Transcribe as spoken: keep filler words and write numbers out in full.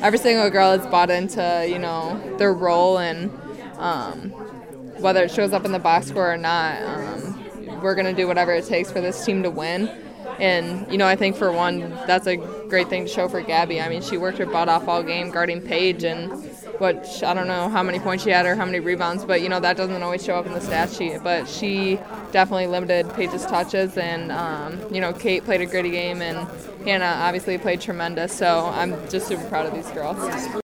every single girl has bought into, you know, their role, and um, whether it shows up in the box score or not, um, we're going to do whatever it takes for this team to win. And, you know, I think for one, that's a great thing to show for Gabby. I mean, she worked her butt off all game guarding Paige, and which I don't know how many points she had or how many rebounds, but, you know, that doesn't always show up in the stat sheet. But she definitely limited Paige's touches, and, um, you know, Kate played a gritty game, and Hannah obviously played tremendous. So I'm just super proud of these girls.